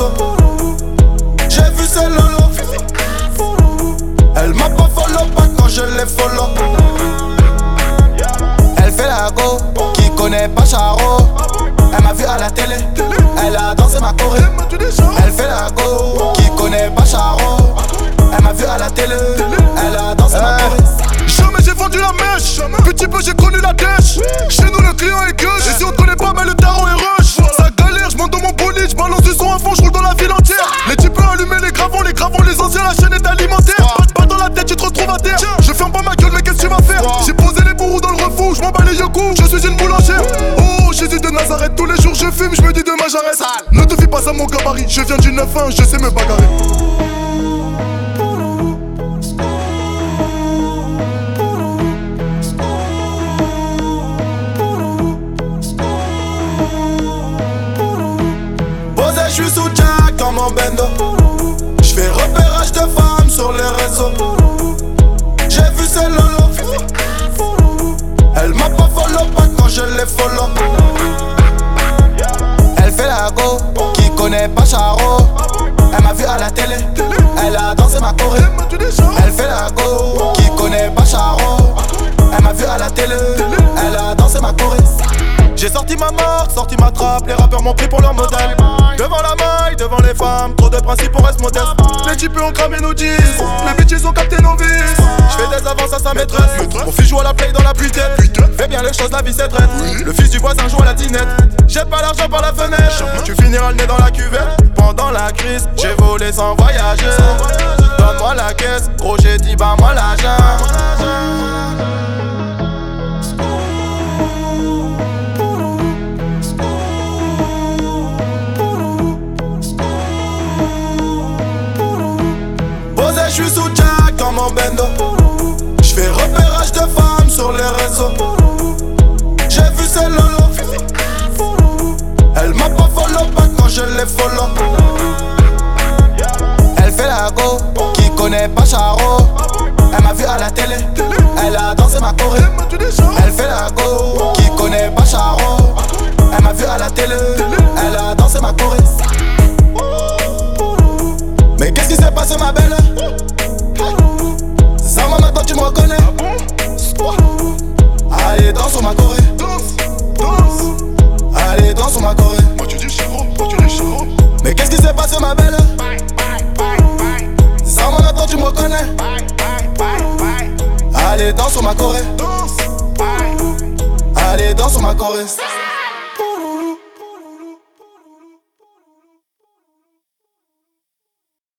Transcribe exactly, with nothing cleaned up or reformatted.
réseaux. J'ai vu ses lolos. Elle m'a pas follow pas quand je les follow. Elle fait la go, qui connaît pas Charo. Elle m'a vu à la télé, elle a dansé ma choré. Elle fait la go, qui connaît pas Charo. Elle m'a vu à la télé, elle a dansé ma choré. Jamais j'ai vendu la mèche, petit peu j'ai connu la dèche. Chez nous le client est gueuche, et si on te connaît pas mais le tarot est rush. Ça galère, je monte dans mon bolide, je balance du son à fond, je roule dans la ville entière. Les types allumer les gravons, les gravons, les anciens, la chaîne est alimentaire. Pas dans la tête, tu te retrouves à terre. Je ferme pas ma gueule, mais qu'est-ce que tu vas faire? J'ai posé les bourreaux dans le refour, je m'en bats les yeux, je suis une boulangère. Oh, Jésus de Nazareth, tous les jours je fume, je me dis demain j'arrête. Ne te fie pas à mon gabarit, je viens du neuf un, je sais me bagarrer. Je suis sous Jack dans mon bendo. J'fais repérage de femmes sur les réseaux. J'ai vu ses lolos. Elle m'a pas follow pas quand je les follow. Elle fait la go, qui connaît pas Charo. Elle m'a vu à la télé, elle a dansé ma choré. Elle fait la go, qui connaît pas Charo. Elle m'a vu à la télé, elle a dansé ma choré. J'ai sorti ma marque, sorti ma trappe, les rappeurs m'ont pris pour leur modèle. Devant la maille, devant les femmes, trop de principes pour rester modeste. Les types ont cramé nos dix, les bitches ont capté nos vices. J'fais des avances à sa maîtresse, mon fils joue à la play dans la pluie tête. Fais bien les choses, la vie c'est traite. Le fils du voisin joue à la dinette. Jette pas l'argent par la fenêtre, tu finiras le nez dans la cuvette. Pendant la crise, j'ai volé sans voyager. Donne-moi la caisse, gros j'ai dit bah moi l'argent. Je suis sous Jack dans mon bendo. J'fais repérage de femmes sur les réseaux. J'ai vu ses lolos. Elle m'a pas follow pas quand je les follow. Elle fait la go, qui connaît pas Charo. Elle m'a vu à la télé, elle a dansé ma choré. Elle fait la go, qui connaît pas Charo. Elle m'a vu à la télé, elle a dansé ma choré. Mais qu'est-ce qui s'est passé ma belle? Ça va maintenant tu me reconnais. Allez danse sur ma choré. Allez danse sur ma choré. Moi tu dis Charo, moi tu dis Charo. Mais qu'est-ce qui s'est passé ma belle? Ça va maintenant tu me reconnais. Allez danse sur ma choré. Allez danse sur ma choré.